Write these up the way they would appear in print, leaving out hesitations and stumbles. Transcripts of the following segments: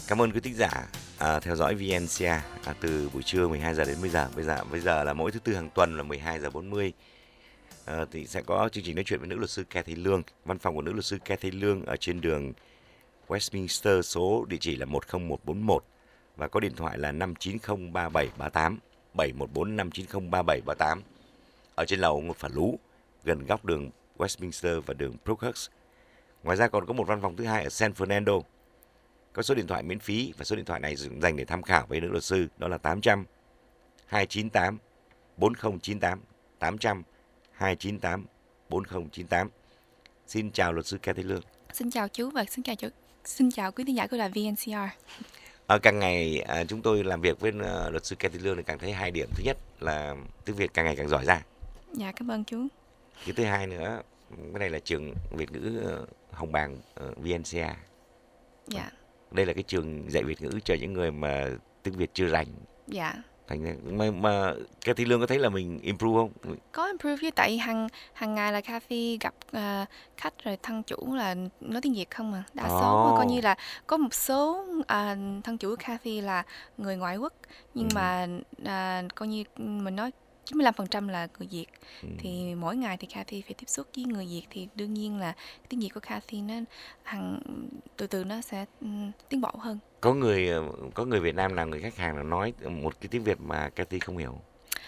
Cảm ơn quý thính giả theo dõi VNCA từ buổi trưa 12 giờ đến bây giờ là mỗi thứ tư hàng tuần là 12 giờ 40. Thì sẽ có chương trình nói chuyện với nữ luật sư Cathy Lương. Văn phòng của nữ luật sư Cathy Lương ở trên đường Westminster, số địa chỉ là 10141 và có điện thoại là 5903738 714 5903738 ở trên lầu Ngô Phả Lú, gần góc đường Westminster và đường Brookhurst. Ngoài ra còn có một văn phòng thứ hai ở San Fernando. Có số điện thoại miễn phí và số điện thoại này dành để tham khảo với nữ luật sư, đó là 800 298 4098 800 298 4098. Xin chào luật sư Cathy Lương. Xin chào chú và xin chào quý thính giả của đài VNCR. Càng ngày chúng tôi làm việc với luật sư Cathy Lương thì càng thấy hai điểm. Thứ nhất là tiếng Việt càng ngày càng giỏi ra. Dạ, cảm ơn chú. Cái thứ hai nữa, cái này là trường Việt ngữ Hồng Bàng VNCA. Dạ. Đây là cái trường dạy Việt ngữ cho những người mà tiếng Việt chưa rành. Dạ. Thành ra mà Cathy Lương có thấy là mình improve không? Có improve chứ, tại hàng ngày là Cathy gặp khách rồi thân chủ là nói tiếng Việt không mà. Đa số coi như là có một số thân chủ của Cathy là người ngoại quốc, nhưng mà coi như mình nói 95% là người Việt. Thì mỗi ngày thì Cathy phải tiếp xúc với người Việt, thì đương nhiên là tiếng Việt của Cathy nó từ từ nó sẽ tiến bộ hơn. Có người Việt Nam nào, người khách hàng nào nói một cái tiếng Việt mà Cathy không hiểu?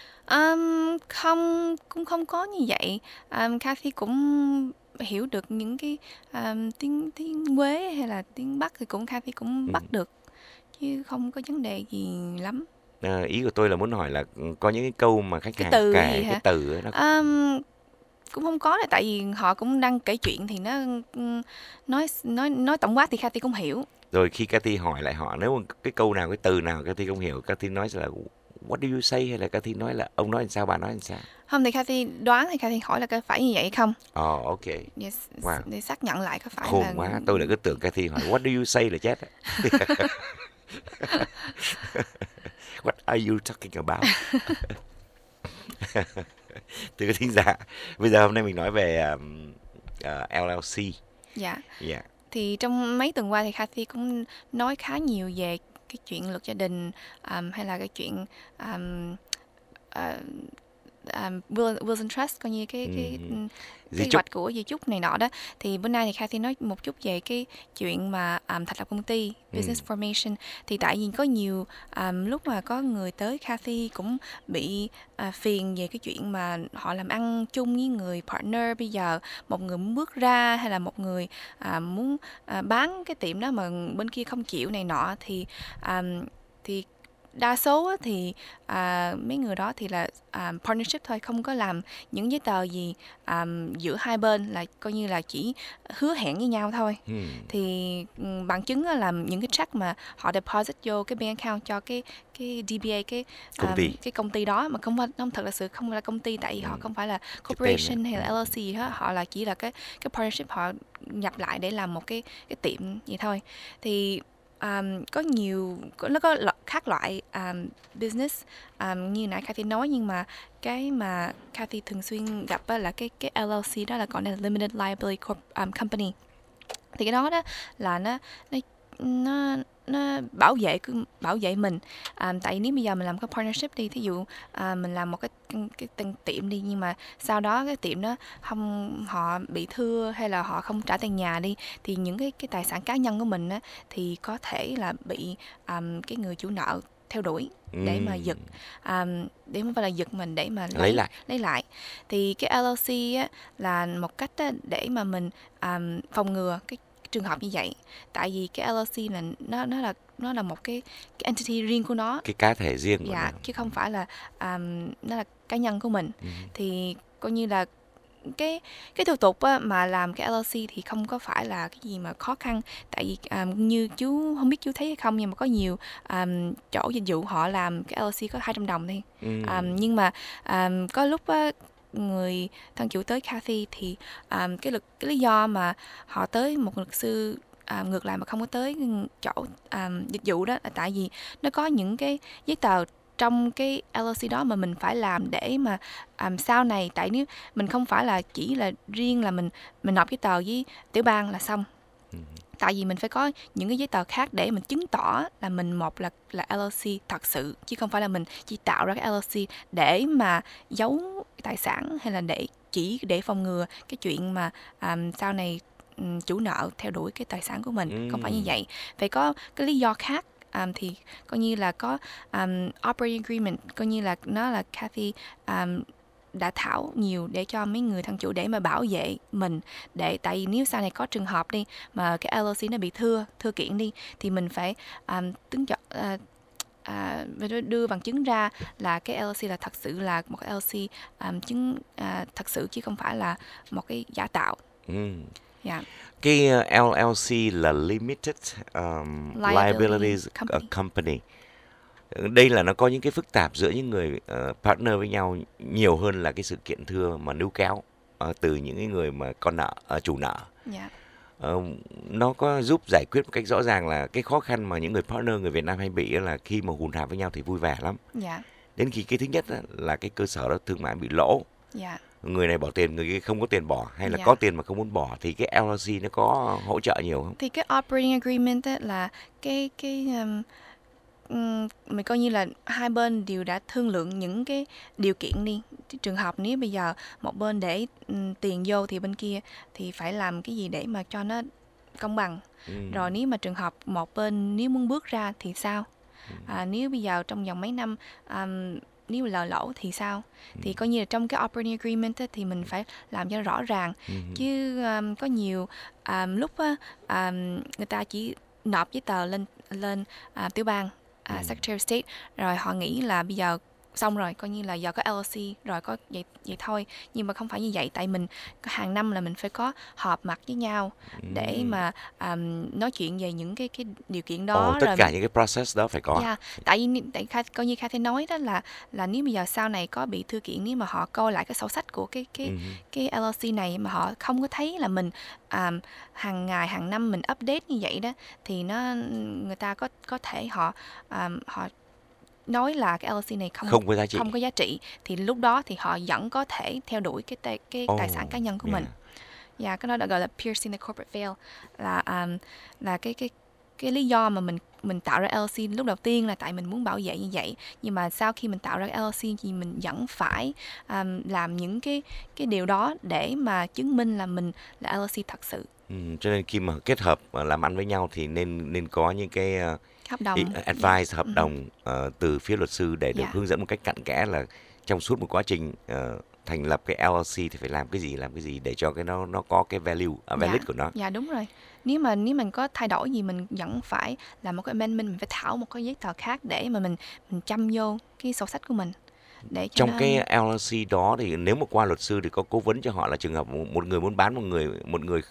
Cũng không có như vậy. Cathy cũng hiểu được những cái tiếng Quế hay là tiếng Bắc thì Cathy cũng bắt được, chứ không có vấn đề gì lắm. Ý của tôi là muốn hỏi là có những cái câu mà khách hàng kể cái từ ấy, nó cũng không có, là tại vì họ cũng đang kể chuyện thì nó nói tổng quát thì Cathy cũng hiểu. Rồi khi Cathy hỏi lại họ, nếu cái câu nào, cái từ nào Cathy không hiểu, Cathy nói là what do you say, hay là Cathy nói là ông nói làm sao, bà nói làm sao? Không, thì Cathy đoán, thì Cathy hỏi là có phải như vậy hay không. Ok. Yes, wow. Để xác nhận lại có phải khôn là... quá, tôi lại cứ tưởng Cathy hỏi what do you say là chết. What are you talking about? Thưa quý thính giả, bây giờ hôm nay mình nói về LLC. Dạ. Thì trong mấy tuần qua thì Cathy cũng nói khá nhiều về cái chuyện luật gia đình, hay là cái chuyện Wills and Trust, coi như cái kế hoạch của di chúc này nọ đó. Thì bữa nay thì Cathy nói một chút về cái chuyện mà thành lập công ty, business formation. Thì tại vì có nhiều lúc mà có người tới Cathy cũng bị phiền về cái chuyện mà họ làm ăn chung với người partner. Bây giờ một người muốn bước ra, hay là một người muốn bán cái tiệm đó mà bên kia không chịu này nọ, thì đa số thì mấy người đó thì là partnership thôi, không có làm những giấy tờ gì giữa hai bên, là coi như là chỉ hứa hẹn với nhau thôi. Thì bằng chứng là những cái check mà họ deposit vô cái bank account cho cái DBA, cái công ty đó, mà không thật là sự không là công ty, tại vì họ không phải là corporation hay là LLC gì hết, họ là chỉ là cái partnership, họ nhập lại để làm một cái tiệm vậy thôi. Thì có khác loại business như nãy Cathy nói, nhưng mà cái mà Cathy thường xuyên gặp là cái LLC đó là gọi là Limited Liability Company. Thì cái đó là nó bảo vệ mình. Tại nếu bây giờ mình làm cái partnership đi, thí dụ mình làm một cái tiệm đi, nhưng mà sau đó cái tiệm đó họ bị thưa hay là họ không trả tiền nhà đi, thì những cái tài sản cá nhân của mình á, thì có thể là bị cái người chủ nợ theo đuổi để mà giật, để không phải là giật mình, để mà lấy lại. Thì cái LLC á, là một cách để mà mình phòng ngừa cái trường hợp như vậy. Tại vì cái LLC là nó là một cái entity riêng của nó, cái cá thể riêng của nó, chứ không phải là nó là cá nhân của mình. Thì coi như là cái thủ tục mà làm cái LLC thì không có phải là cái gì mà khó khăn. Tại vì như chú không biết chú thấy hay không, nhưng mà có nhiều chỗ dịch vụ họ làm cái LLC có 200 đồng thôi. Nhưng mà có lúc người thân chủ tới Cathy thì cái lý do mà họ tới một luật sư ngược lại mà không có tới chỗ dịch vụ đó là tại vì nó có những cái giấy tờ trong cái LLC đó mà mình phải làm để mà sau này, tại nếu mình không phải là chỉ là riêng là mình nộp giấy tờ với tiểu bang là xong, tại vì mình phải có những cái giấy tờ khác để mình chứng tỏ là mình một là LLC thật sự, chứ không phải là mình chỉ tạo ra cái LLC để mà giấu tài sản, hay là chỉ để phòng ngừa cái chuyện mà sau này chủ nợ theo đuổi cái tài sản của mình. Không phải như vậy, phải có cái lý do khác. Thì coi như là có operating agreement, coi như là nó là Kathy đã thảo nhiều để cho mấy người thân chủ để mà bảo vệ mình, tại vì nếu sau này có trường hợp đi mà cái LLC nó bị thưa kiện đi, thì mình phải đưa bằng chứng ra là cái LLC là thật sự là một cái LLC thật sự, chứ không phải là một cái giả tạo. Yeah. Cái LLC là Limited Liabilities Company. Đây là nó có những cái phức tạp giữa những người partner với nhau nhiều hơn là cái sự kiện thưa mà níu kéo từ những cái người mà con nợ, chủ nợ. Yeah. Nó có giúp giải quyết một cách rõ ràng là cái khó khăn mà những người partner người Việt Nam hay bị là khi mà hùn hạp với nhau thì vui vẻ lắm. Yeah. Đến khi cái thứ nhất là cái cơ sở đó thương mại bị lỗ. Yeah. Người này bỏ tiền, người kia không có tiền bỏ, hay là có tiền mà không muốn bỏ, thì cái LLC nó có hỗ trợ nhiều không? Thì cái operating agreement là cái mình coi như là hai bên đều đã thương lượng những cái điều kiện đi. Trường hợp nếu bây giờ một bên để tiền vô thì bên kia thì phải làm cái gì để mà cho nó công bằng. Rồi nếu mà trường hợp một bên nếu muốn bước ra thì sao? Nếu bây giờ trong vòng mấy năm nếu mà lời lỗ thì sao? Thì coi như là trong cái operating agreement thì mình phải làm cho rõ ràng. Chứ có nhiều lúc người ta chỉ nộp giấy tờ lên tiểu bang, Secretary of State, rồi họ nghĩ là bây giờ xong rồi, coi như là giờ có LLC rồi, có vậy thôi. Nhưng mà không phải như vậy, tại mình hàng năm là mình phải có họp mặt với nhau để mà nói chuyện về những cái điều kiện đó. Tất cả những cái process đó phải có. Yeah. Tại coi như Kathy nói đó là nếu bây giờ sau này có bị thư kiện, nếu mà họ coi lại cái sổ sách của cái LLC này mà họ không có thấy là mình hàng ngày hàng năm mình update như vậy đó, thì người ta có thể họ nói là cái LLC này không có giá trị, thì lúc đó thì họ vẫn có thể theo đuổi cái tài sản cá nhân của mình. Cái đó đã gọi là piercing the corporate veil, là cái lý do mà mình tạo ra LLC lúc đầu tiên là tại mình muốn bảo vệ như vậy, nhưng mà sau khi mình tạo ra LLC thì mình vẫn phải làm những cái điều đó để mà chứng minh là mình là LLC thật sự. Cho nên khi mà kết hợp làm ăn với nhau thì nên có những cái hợp đồng, advice, hợp đồng từ phía luật sư để được hướng dẫn một cách cặn kẽ là trong suốt một quá trình thành lập cái LLC thì phải làm cái gì để cho cái nó có cái value của nó. Dạ đúng rồi. Nếu mình có thay đổi gì, mình vẫn phải làm một cái amendment, mình phải thảo một cái giấy tờ khác để mà mình chăm vô cái sổ sách của mình. Để cho trong cái LLC đó thì nếu mà qua luật sư thì có cố vấn cho họ là trường hợp một người muốn bán một người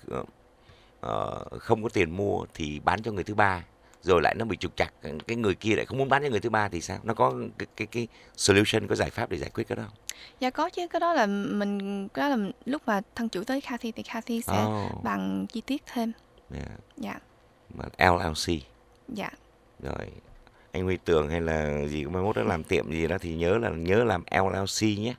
không có tiền mua thì bán cho người thứ ba, rồi lại nó bị trục trặc, cái người kia lại không muốn bán cho người thứ ba thì sao? Nó có cái solution, có giải pháp để giải quyết cái đó không? Dạ có chứ, cái đó là lúc mà thân chủ tới Kathy thì Kathy sẽ bằng chi tiết thêm. Dạ. LLC. Dạ. Rồi anh Huy Tường hay là gì mai mốt nó làm tiệm gì đó thì nhớ làm LLC nhé.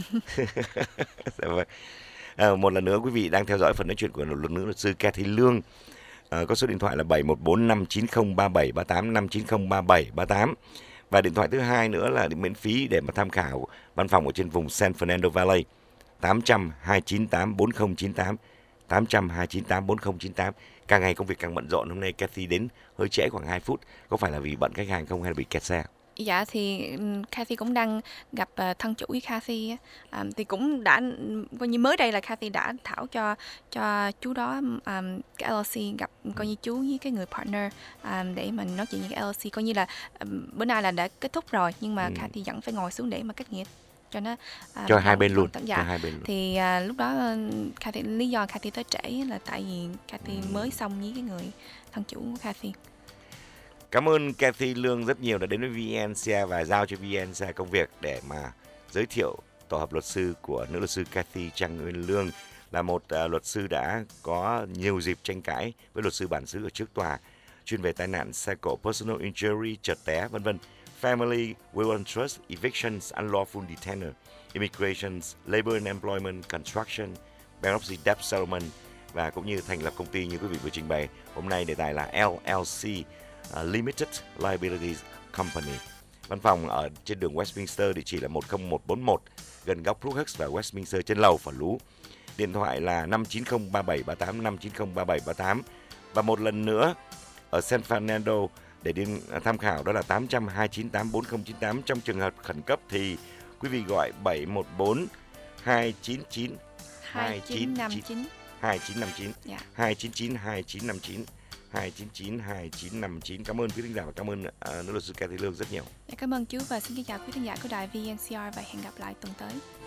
Một lần nữa quý vị đang theo dõi phần nói chuyện của luật sư Kathy Lương. Có số điện thoại là 714-590-3738, 590-3738. Và điện thoại thứ hai nữa là miễn phí để mà tham khảo, văn phòng ở trên vùng San Fernando Valley, 800-298-4098, 800-298-4098. Càng ngày công việc càng bận rộn, hôm nay Kathy đến hơi trễ khoảng 2 phút. Có phải là vì bận khách hàng không hay là bị kẹt xe? Dạ thì Kathy cũng đang gặp thân chủ với Kathy thì cũng đã coi như mới đây là Kathy đã thảo cho chú đó cái LLC, gặp coi như chú với cái người partner để mình nói chuyện với cái LLC, coi như là bữa nay là đã kết thúc rồi, nhưng mà Kathy vẫn phải ngồi xuống để mà kết nghĩa cho nó cho hai bên luôn. Dạ. Thì lúc đó lý do Kathy tới trễ là tại vì Kathy mới xong với cái người thân chủ của Kathy. Cảm ơn Kathy Lương rất nhiều đã đến với VNCA và giao cho VNCA công việc để mà giới thiệu tổ hợp luật sư của nữ luật sư Kathy Trang Nguyên Lương, là một luật sư đã có nhiều dịp tranh cãi với luật sư bản xứ ở trước tòa, chuyên về tai nạn xe cộ, personal injury, trượt té, vân vân, family, will and trust, evictions, unlawful detainer, immigrations, labor and employment, construction, bankruptcy debt settlement và cũng như thành lập công ty như quý vị vừa trình bày hôm nay. Đề tài là LLC, Limited Liability Company. Văn phòng ở trên đường Westminster, địa chỉ là 10141 gần góc Brookhurst và Westminster, trên lầu Phở Lú. Điện thoại là 5903738 5903738. Và một lần nữa ở San Fernando để đi tham khảo đó là 800 298 4098. Trong trường hợp khẩn cấp thì quý vị gọi 714 299 2959 2959 Dạ. 299 2959 299 2959. Cảm ơn quý thính giả và cảm ơn nữ luật sư Kathy Lương rất nhiều. Dạ, cảm ơn chú và xin kính chào quý thính giả của đài VNCR và hẹn gặp lại tuần tới.